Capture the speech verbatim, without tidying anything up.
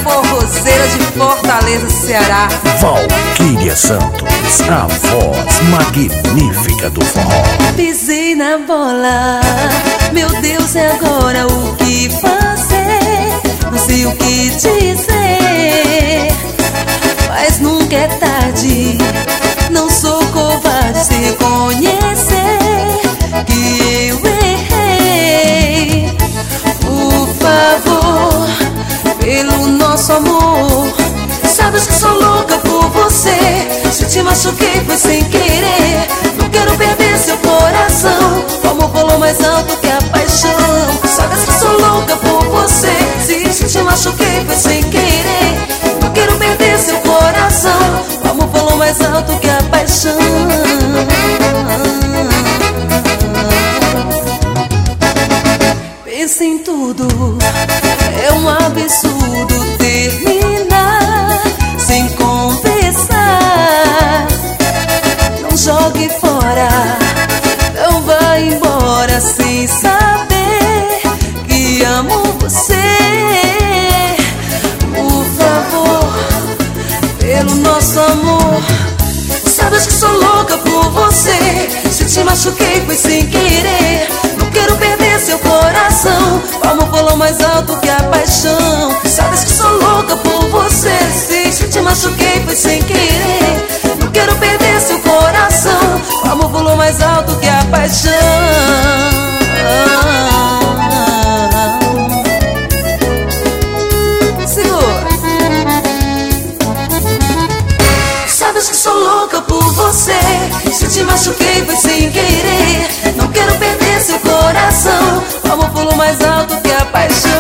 forrozeira de Fortaleza, Ceará. Valquíria Santos, a voz magnífica do forró. Pisei na bola, meu Deus, e agora o que fazer? Não sei o que dizer, mas nunca é tarde. Não sou covarde se reconhecer que eu errei. Por favor, pelo nosso amor, sabes que sou louca por você. Se te machuquei foi sem querer. Não quero perder seu coração. O amor falou mais alto que a paixão. Sabes que sou louca por você. Se te machuquei foi sem querer. Não quero perder seu coração. O amor falou mais alto que a paixão. Pensa em tudo, é um absurdo terminar sem conversar. Não jogue fora, não vá embora sem saber que amo você. Por favor, pelo nosso amor, sabes que sou louca por você. Se te machuquei foi sem querer. Não quero perder seu coração. O amor falou mais alto que a paixão. Sabes que sou louca por você. Se te machuquei foi sem querer. Não quero perder seu coração. O amor falou mais alto que a paixão. Segura. Sabes que sou louca por você. Se te machuquei foi sem querer. Não quero perder seu coração. O amor falou mais alto que a paixão.